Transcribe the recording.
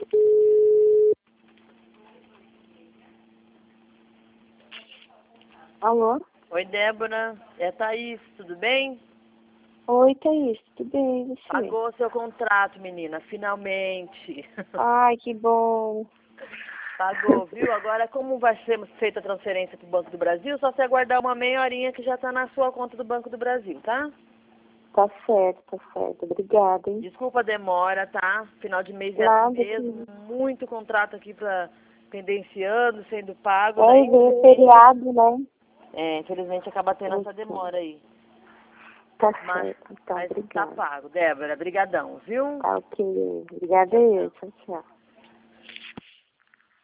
Alô? Oi, Débora. É a Thaís, tudo bem? Oi, Thaís, tudo bem? E você? Pagou seu contrato, menina, finalmente. Ai, que bom. Pagou, viu? Agora, como vai ser feita a transferência para o Banco do Brasil, só você aguardar uma meia horinha que já está na sua conta do Banco do Brasil, tá? Tá certo, tá certo. Obrigada, hein? Desculpa a demora, tá? Final de mês é Nada, assim mesmo, que... muito contrato aqui para pendenciando, sendo pago, É, daí ver feriado, né? infelizmente acaba tendo essa demora aí. Tá Mas, certo, então, mas tá obrigada. pago, Débora. Brigadão, viu? Tá ok. Obrigada Tchau, eu. tchau. Tchau, tchau.